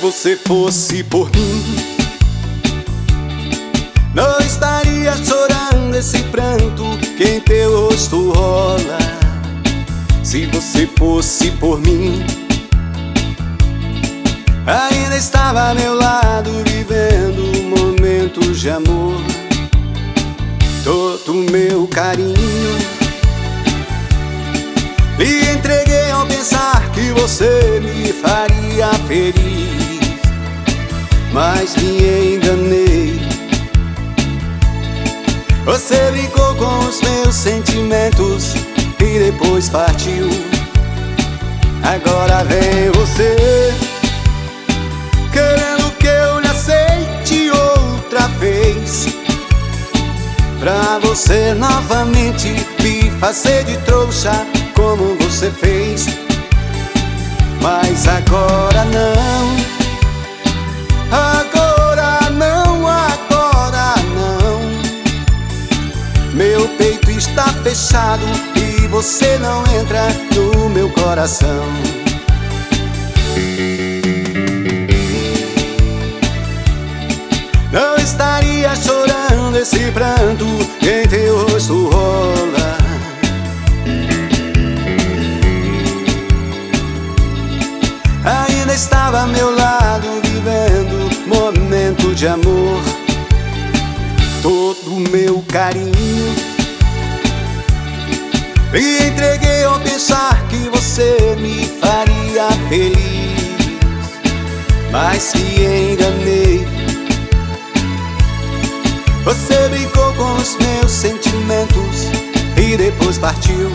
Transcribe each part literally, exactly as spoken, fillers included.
você fosse por mim, não estaria chorando esse pranto que em teu rosto rola. Se você fosse por mim, ainda estava ao meu lado, vivendo momentos de amor. Todo meu carinho lhe entreguei ao pensar que você me faria feliz, mas me enganei. Você brincou com os meus sentimentos e depois partiu. Agora vem você, querendo que eu lhe aceite outra vez, pra você novamente me fazer de trouxa como você fez. Mas agora não, agora não, agora não. Meu peito está fechado e você não entra no meu coração. Não estaria chorando esse pranto em teu rosto rola. Ainda estava ao meu lado, vivendo momento de amor. Todo o meu carinho me entreguei ao pensar que você me faria feliz, mas me enganei. Você brincou com os meus sentimentos e depois partiu.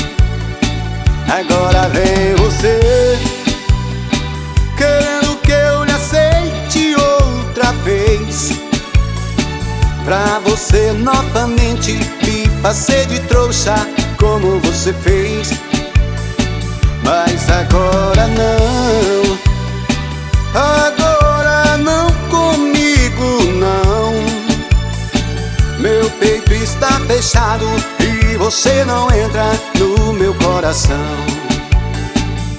Agora vem você, querendo que eu lhe aceite outra vez, pra você novamente me fazer de trouxa como você fez. Mas agora não, agora não comigo não. Meu peito está fechado e você não entra no meu coração.